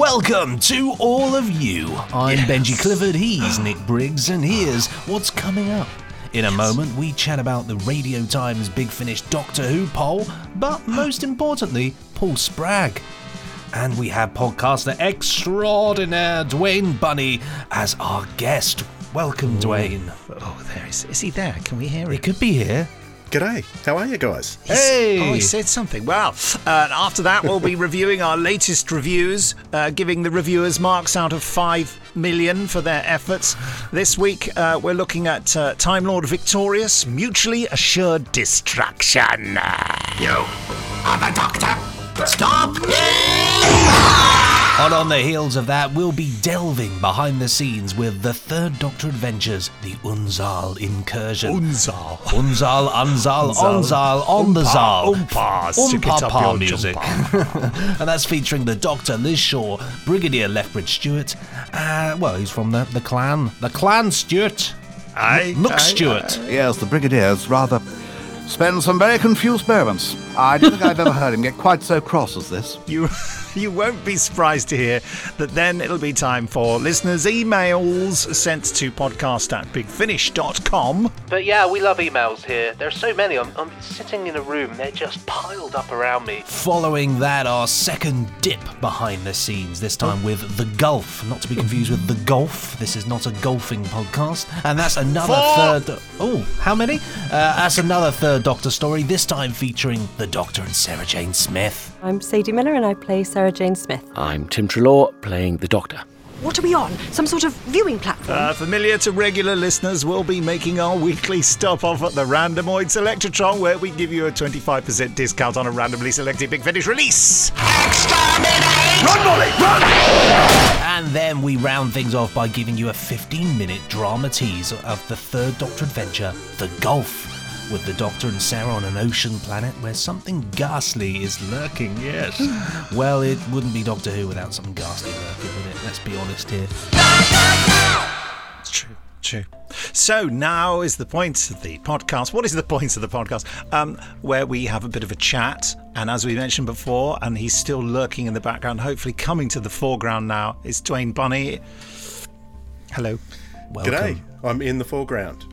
Welcome to all of you. I'm Benji Clifford, he's Nick Briggs, and here's what's coming up. In a moment, we chat about the Radio Times Big Finish Doctor Who poll, but most importantly, Paul Spragg. And we have podcaster extraordinaire Dwayne Bunny as our guest. Welcome, Dwayne. Oh, there is he there? Can we hear him? He could be here. G'day, how are you guys? Hey! He said something. Well, after that, we'll be reviewing our latest reviews, giving the reviewers marks out of 5 million for their efforts. This week, we're looking at Time Lord Victorious, Mutually Assured Destruction. You are the Doctor. Stop! And on the heels of that, we'll be delving behind the scenes with the Third Doctor Adventures, the Unzal Incursion. Unzal, Onzal, on the Zal. Umpa music. And that's featuring the Doctor, Liz Shaw, Brigadier Lethbridge Stewart. He's from the clan. The clan Stewart. Look Stewart. Yes, the Brigadier's rather spends some very confused moments. I don't think I've ever heard him get quite so cross as this. You won't be surprised to hear that then it'll be time for listeners' emails sent to podcast@bigfinish.com. But yeah, we love emails here. There's so many. I'm sitting in a room, they're just piled up around me. Following that, our second dip behind the scenes, this time with The Gulf. Not to be confused with The Golf. This is not a golfing podcast. And that's another third... Oh, how many? That's another Third Doctor story, this time featuring the Doctor and Sarah Jane Smith. I'm Sadie Miller and I play Sarah Jane Smith. I'm Tim Treloar, playing the Doctor. What are we on? Some sort of viewing platform? Familiar to regular listeners, we'll be making our weekly stop off at the Randomoid Selectratron, where we give you a 25% discount on a randomly selected Big Finish release. Exterminate! Run, Molly, run! And then we round things off by giving you a 15-minute drama tease of the Third Doctor adventure, The Gulf, with the Doctor and Sarah on an ocean planet where something ghastly is lurking, yes. Well, it wouldn't be Doctor Who without something ghastly lurking, would it? Let's be honest here. It's true. So now is the point of the podcast. What is the point of the podcast? Where we have a bit of a chat. And as we mentioned before, and he's still lurking in the background, hopefully coming to the foreground now, is Dwayne Bunny. Hello. Welcome. G'day, I'm in the foreground.